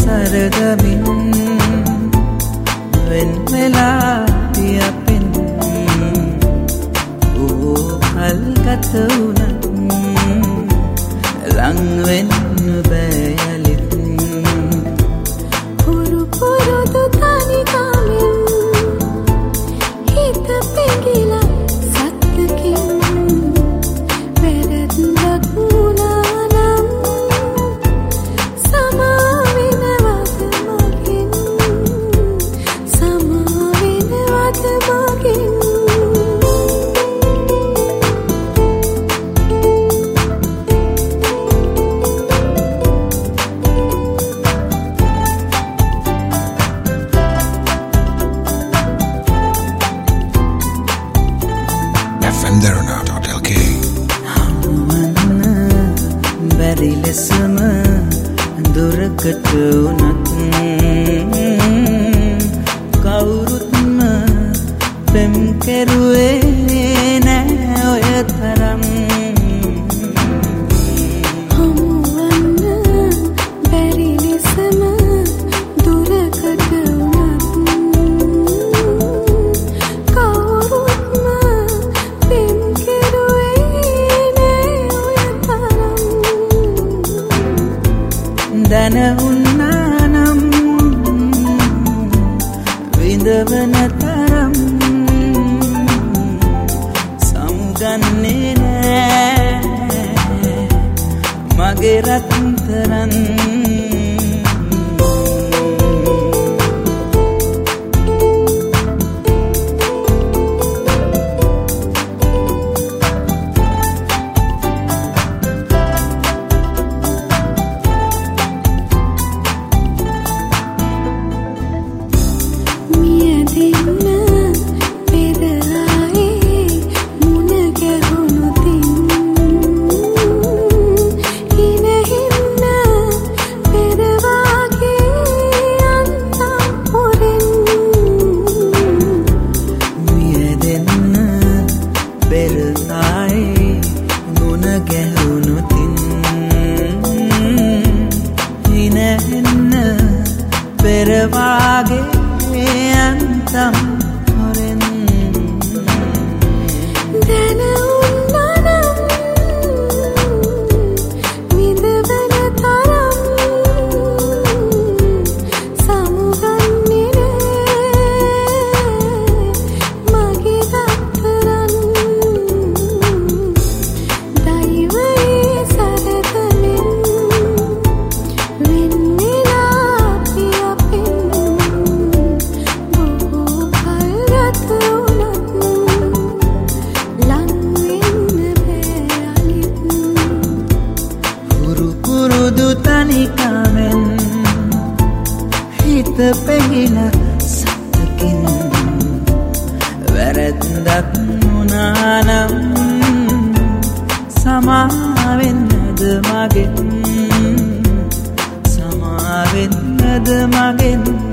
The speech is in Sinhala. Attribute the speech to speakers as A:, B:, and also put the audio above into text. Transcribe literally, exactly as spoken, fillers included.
A: සරදමින් වෙන් වෙලා පියපෙන් ඕ කල්ගත වුණත් ලං වෙන්න බෑ යලිත්
B: පුරු පුරුදු තනිකමින් හිත පෙඟිලා සත්තකින් වැරද්දක් වුණා නම් සමා වෙනවද මගෙන් සමා වෙනවද මගෙන්
C: F M Derana dot L K
A: බැරි ලෙසම දුරකට වුණත් කවුරුත්ම පෙම් කෙරුවේ නෑ ඔය තරම්
B: හමුවන්න බැරි ලෙසම දුරකට වුණත් කවුරුත්ම පෙම් කෙරුවේ නෑ ඔය තරම්
A: දැන උන්නා නම් විඳවන තරම් සමුගන්නේ නෑ මගේ රත්තරන්
B: මිය දෙන්න පෙරායේ මුණ ගැහුණු තින් හිනහින්න පෙරවාගේ අන්තම් හොරෙන්
A: මිය දෙන්න පෙර ආයේ මුණ ගැහුණු තින් හිනෙන්න පෙර වාගේ අන්තම් හොරෙන්
B: දැන උන්නා නම් විඳවන තරම් සමුගන්නේ නෑ මගේ රත්තරන් දෛවයේ සරදමින් වෙන් වෙලා පියපෙන් බොහෝ කල්ගත වුණත් ලං වෙන්න බෑ අලිත්
A: පුරු පුරුදු තනිකමෙන් හිත පෙඟිලා සත්තකින් වැරද්දක් වුණා නම් සමා වෙන්නද මගෙන් සමා වෙන්නද මගෙන්